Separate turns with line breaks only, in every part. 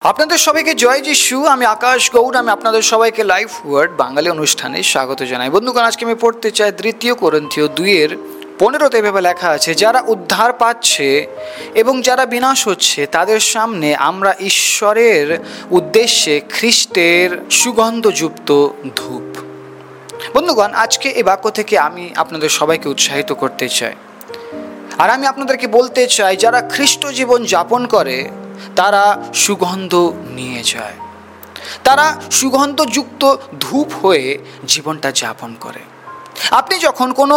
আপনাদের সবাইকে জয় যিশু। আমি আকাশ গৌড়। আমি আপনাদের সবাইকে লাইফ ওয়ার্ড বাঙালি অনুষ্ঠানে স্বাগত জানাই। বন্ধুগণ, আজকে আমি পড়তে চাই 2 কোরিন্থীয় 2:15 এভাবে লেখা আছে, যারা উদ্ধার পাচ্ছে এবং যারা বিনাশ হচ্ছে তাদের সামনে আমরা ঈশ্বরের উদ্দেশ্যে খ্রিস্টের সুগন্ধযুক্ত ধূপ। বন্ধুগণ, আজকে এই বাক্য থেকে আমি আপনাদের সবাইকে উৎসাহিত করতে চাই, আর আমি আপনাদেরকে বলতে চাই, যারা খ্রিস্ট জীবন যাপন করে তারা সুগন্ধ নিয়ে যায়, তারা সুগন্ধযুক্ত ধূপ হয়ে জীবনটা যাপন করে। আপনি যখন কোনো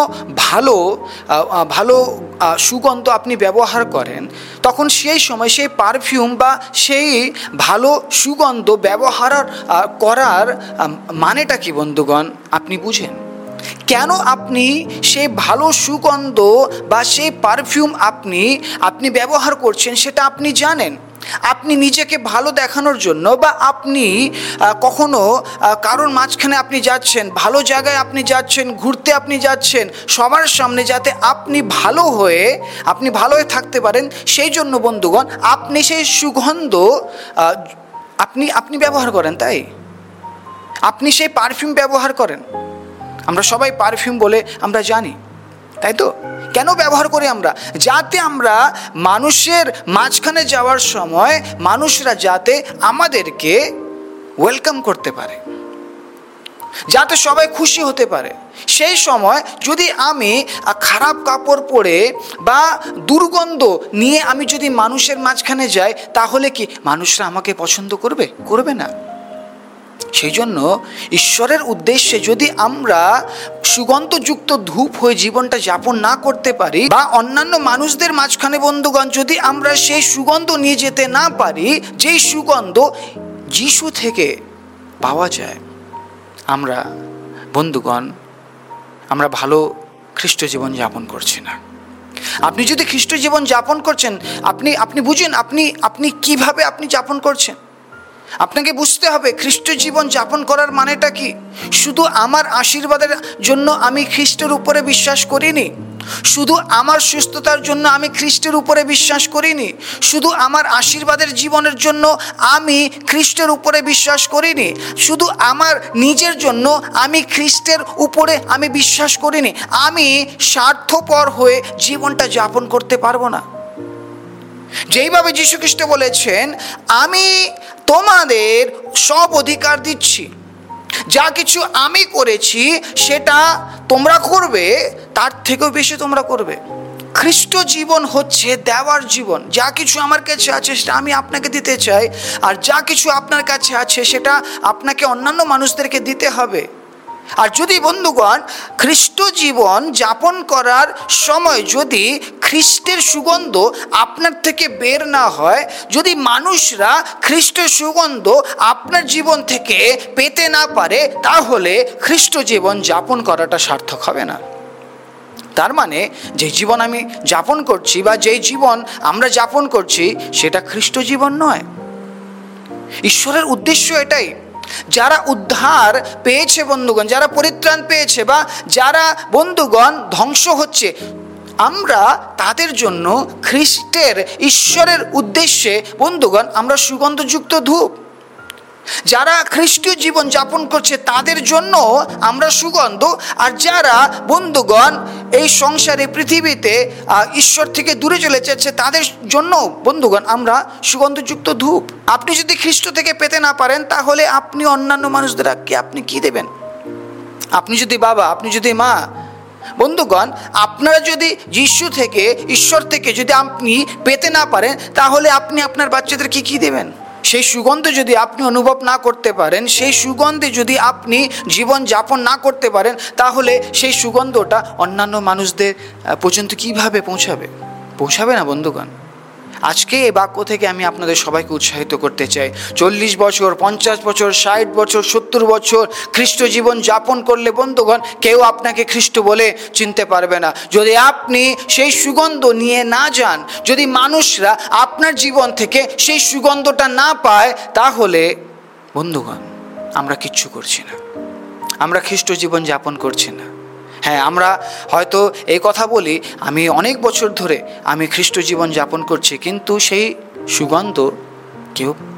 ভালো সুগন্ধ আপনি ব্যবহার করেন, তখন সেই সময় সেই পারফিউম বা সেই ভালো সুগন্ধ ব্যবহার করার মানেটা কি বন্ধুগণ আপনি বুঝেন? কেন আপনি সেই ভালো সুগন্ধ বা সেই পারফিউম আপনি ব্যবহার করছেন সেটা আপনি জানেন। আপনি নিজেকে ভালো দেখানোর জন্য, বা আপনি কখনো কারোর মাঝখানে আপনি যাচ্ছেন, ভালো জায়গায় আপনি যাচ্ছেন, ঘুরতে আপনি যাচ্ছেন, সবার সামনে যাতে আপনি ভালো হয়ে থাকতে পারেন, সেই জন্য বন্ধুগণ আপনি সেই সুগন্ধ আপনি ব্যবহার করেন। তাই আপনি সেই পারফিউম ব্যবহার করেন। আমরা সবাই পারফিউম বলে আমরা জানি, তাই তো? কেন ব্যবহার করি আমরা? যাতে আমরা মানুষের মাঝখানে যাওয়ার সময় মানুষরা যাতে আমাদেরকে ওয়েলকাম করতে পারে, যাতে সবাই খুশি হতে পারে। সেই সময় যদি আমি খারাপ কাপড় পরে বা দুর্গন্ধ নিয়ে আমি যদি মানুষের মাঝখানে যাই, তাহলে কি মানুষরা আমাকে পছন্দ করবে না? সেই জন্য ঈশ্বরের উদ্দেশ্যে যদি আমরা সুগন্ধযুক্ত ধূপ হয়ে জীবনটা যাপন না করতে পারি, বা অন্যান্য মানুষদের মাঝখানে বন্ধুগণ যদি আমরা সেই সুগন্ধ নিয়ে যেতে না পারি, যেই সুগন্ধ যিশু থেকে পাওয়া যায়, আমরা ভালো খ্রিস্ট জীবন যাপন করছি না। আপনি যদি খ্রিস্ট জীবন যাপন করছেন, আপনি বুঝেন আপনি কিভাবে আপনি যাপন করছেন। আপনাকে বুঝতে হবে খ্রিস্ট জীবন যাপন করার মানেটা কি। শুধু আমার আশীর্বাদের জন্য আমি খ্রিস্টের উপরে বিশ্বাস করিনি, শুধু আমার সুস্থতার জন্য আমি খ্রিস্টের উপরে বিশ্বাস করিনি, শুধু আমার আশীর্বাদের জীবনের জন্য আমি খ্রিস্টের উপরে বিশ্বাস করিনি, শুধু আমার নিজের জন্য আমি খ্রিস্টের উপরে আমি বিশ্বাস করিনি। আমি স্বার্থপর হয়ে জীবনটা যাপন করতে পারবো না। যেইভাবে যীশু খ্রিস্ট বলেছেন, আমি তোমাদের সব অধিকার দিচ্ছি, যা কিছু আমি করেছি সেটা তোমরা করবে, তার থেকেও বেশি তোমরা করবে। খ্রিস্ট জীবন হচ্ছে দেওয়ার জীবন। যা কিছু আমার কাছে আছে সেটা আমি আপনাকে দিতে চাই, আর যা কিছু আপনার কাছে আছে সেটা আপনাকে অন্যান্য মানুষদেরকে দিতে হবে। আর যদি বন্ধুগণ খ্রিস্ট জীবন যাপন করার সময় যদি খ্রিস্টের সুগন্ধ আপনার থেকে বের না হয়, যদি মানুষরা খ্রিস্টের সুগন্ধ আপনার জীবন থেকে পেতে না পারে, তাহলে খ্রিস্ট জীবন যাপন করাটা সার্থক হবে না। তার মানে যে জীবন আমি যাপন করছি বা যেই জীবন আমরা যাপন করছি সেটা খ্রিস্ট জীবন নয়। ঈশ্বরের উদ্দেশ্য এটাই, যারা উদ্ধার পেয়েছে বন্ধুগণ, যারা পরিত্রাণ পেয়েছে, বা যারা বন্ধুগণ ধ্বংস হচ্ছে, আমরা তাদের জন্য খ্রিস্টের ঈশ্বরের উদ্দেশ্যে বন্ধুগণ আমরা সুগন্ধযুক্ত ধূপ। যারা খ্রিস্টীয় জীবন যাপন করছে তাদের জন্য আমরা সুগন্ধ, আর যারা বন্ধুগণ এই সংসারে পৃথিবীতে ঈশ্বর থেকে দূরে চলে যাচ্ছে তাদের জন্য বন্ধুগণ আমরা সুগন্ধযুক্ত ধূপ। আপনি যদি খ্রিস্ট থেকে পেতে না পারেন, তাহলে আপনি অন্যান্য মানুষদেরকে আপনি কি দেবেন? আপনি যদি বাবা, আপনি যদি মা, বন্ধুগণ আপনারা যদি যিশু থেকে, ঈশ্বর থেকে যদি আপনি পেতে না পারেন, তাহলে আপনি আপনার বাচ্চাদেরকে কি দেবেন? সেই সুগন্ধ যদি আপনি অনুভব না করতে পারেন, সেই সুগন্ধে যদি আপনি জীবন যাপন না করতে পারেন, তাহলে সেই সুগন্ধটা অন্যান্য মানুষদের পর্যন্ত কিভাবে পৌঁছাবে না বন্ধুগণ। আজকে এই বাক্য থেকে আমি আপনাদের সবাইকে উৎসাহিত করতে চাই, 40 বছর, 50 বছর, 60 বছর, 70 বছর খ্রিস্ট জীবন যাপন করলে বন্ধুগণ কেউ আপনাকে খ্রিস্ট বলে চিনতে পারবে না। যদি আপনি সেই সুগন্ধ নিয়ে না যান, যদি মানুষরা আপনার জীবন থেকে সেই সুগন্ধটা না পায়, তাহলে বন্ধুগণ আমরা কিচ্ছু করছি না, আমরা খ্রিস্ট জীবন যাপন করছি না। হ্যাঁ, আমরা হয়তো এই কথা বলি, আমি অনেক বছর ধরে আমি খ্রিস্ট জীবন যাপন করছি, কিন্তু সেই সুগন্ধ কেউ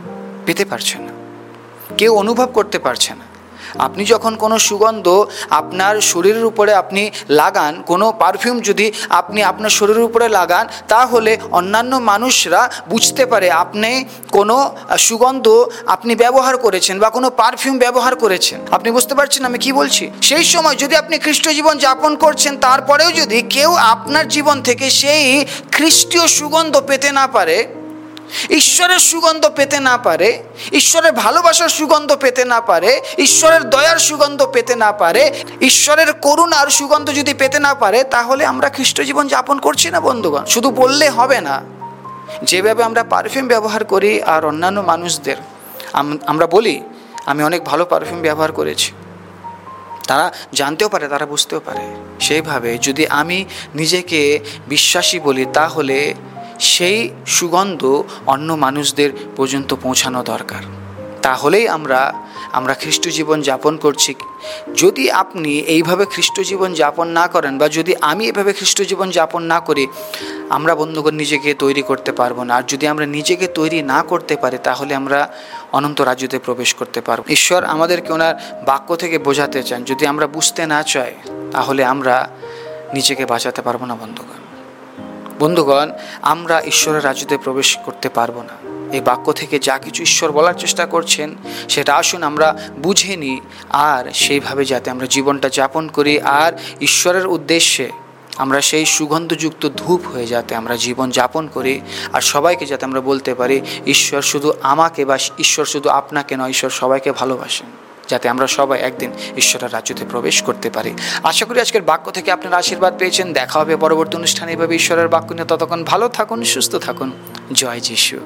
পেতে পারছে না, কেউ অনুভব করতে পারছে না। আপনি যখন কোনো সুগন্ধ আপনার শরীরের উপরে আপনি লাগান, কোনো পারফিউম যদি আপনি আপনার শরীরের উপরে লাগান, তাহলে অন্যান্য মানুষরা বুঝতে পারে আপনি কোনো সুগন্ধ আপনি ব্যবহার করেছেন বা কোনো পারফিউম ব্যবহার করেছেন। আপনি বুঝতে পারছেন আমি কি বলছি? সেই সময় যদি আপনি খ্রিস্ট জীবন যাপন করছেন, তারপরেও যদি কেউ আপনার জীবন থেকে সেই খ্রিস্টীয় সুগন্ধ পেতে না পারে, ঈশ্বরের সুগন্ধ পেতে না পারে, ঈশ্বরের ভালোবাসার সুগন্ধ পেতে না পারে, ঈশ্বরের দয়ার সুগন্ধ পেতে না পারে, ঈশ্বরের করুণার সুগন্ধ যদি পেতে না পারে, তাহলে আমরা খ্রিস্ট জীবন যাপন করছি না বন্ধুগণ। শুধু বললে হবে না। যেভাবে আমরা পারফিউম ব্যবহার করি আর অন্যান্য মানুষদের আমরা বলি আমি অনেক ভালো পারফিউম ব্যবহার করেছি, তারা জানতেও পারে, তারা বুঝতেও পারে। সেইভাবে যদি আমি নিজেকে বিশ্বাসী বলি, তাহলে সেই সুগন্ধ অন্য মানুষদের পর্যন্ত পৌঁছানো দরকার। তাহলেই আমরা খ্রিস্ট জীবন যাপন করছি। যদি আপনি এইভাবে খ্রিস্ট জীবন যাপন না করেন, বা যদি আমি এভাবে খ্রিস্ট জীবন যাপন না করি, আমরা বন্ধুগণ নিজেকে তৈরি করতে পারবো না। আর যদি আমরা নিজেকে তৈরি না করতে পারি, তাহলে আমরা অনন্ত রাজ্যতে প্রবেশ করতে পারবো। ঈশ্বর আমাদেরকে ওনার বাক্য থেকে বোঝাতে চান। যদি আমরা বুঝতে না চাই, তাহলে আমরা নিজেকে বাঁচাতে পারবো না বন্ধুগণ। আমরা ঈশ্বরের রাজ্যতে প্রবেশ করতে পারবো না। এই বাক্য থেকে যা কিছু ঈশ্বর বলার চেষ্টা করছেন, সেটা আসুন আমরা বুঝে নিই, আর সেইভাবে যাতে আমরা জীবনটা যাপন করি, আর ঈশ্বরের উদ্দেশ্যে আমরা সেই সুগন্ধযুক্ত ধূপ হয়ে যাতে আমরা জীবন যাপন করি, আর সবাইকে যাতে আমরা বলতে পারি ঈশ্বর শুধু আমাকে বা ঈশ্বর শুধু আপনাকে নয়, ঈশ্বর সবাইকে ভালোবাসেন, যাতে আমরা সবাই একদিন ঈশ্বরের রাজ্যতে প্রবেশ করতে পারি। আশা করি আজকের বাক্য থেকে আপনারা আশীর্বাদ পেয়েছেন। দেখা হবে পরবর্তী অনুষ্ঠানে এভাবে ঈশ্বরের বাক্য নিয়ে। ততক্ষণ ভালো থাকুন, সুস্থ থাকুন। জয় যিশু।